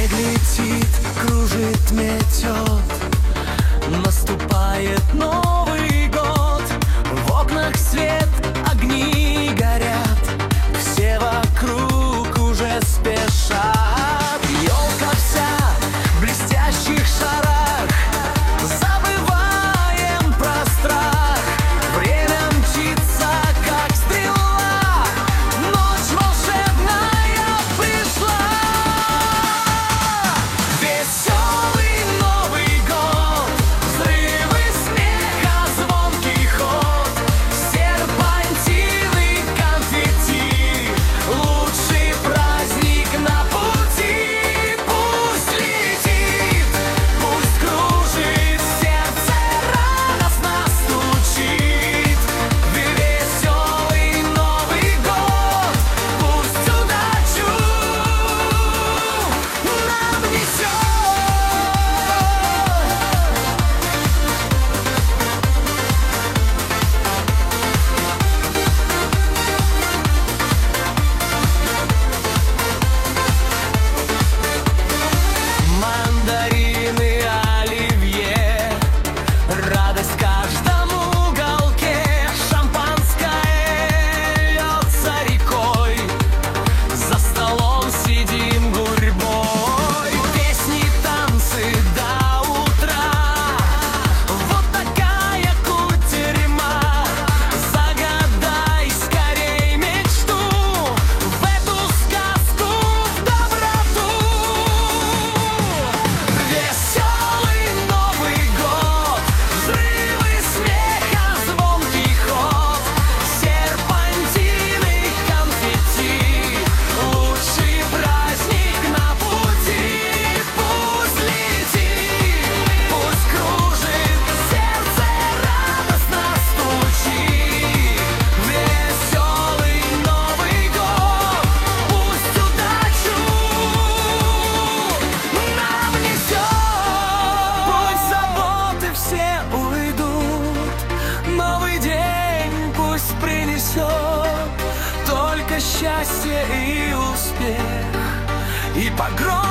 снег летит, кружит, метет. Наступает Новый год, в окнах свет, огни горят, все вокруг уже спешат. Елка вся в блестящих шарах, забываем про страх. Время мчится, как стрела, ночь волшебная пришла. Веселый Новый год, взрывы смеха, звонкий ход, серпантины, конфетти, лучший праздник на пути. Пусть летит, пусть кружит, сердце радостно стучит. Веселый Новый год, пусть удачу нам несет. Мандарины, оливье, радость в каждом уголке. Шампанское льется рекой, за столом сидим гурьбой. Песни, танцы до утра, вот такая кутерьма. Загадай скорей мечту, в эту сказку, в доброту. Веселый Новый год, взрывы смеха, звонкий ход, серпантины, конфетти, лучший праздник на пути. Пусть летит, пусть кружит, сердце радостно стучит. Веселый Новый год, пусть удачу нам несет. Пусть заботы все уйдут, новый день пусть принесет только счастье и успех, и погром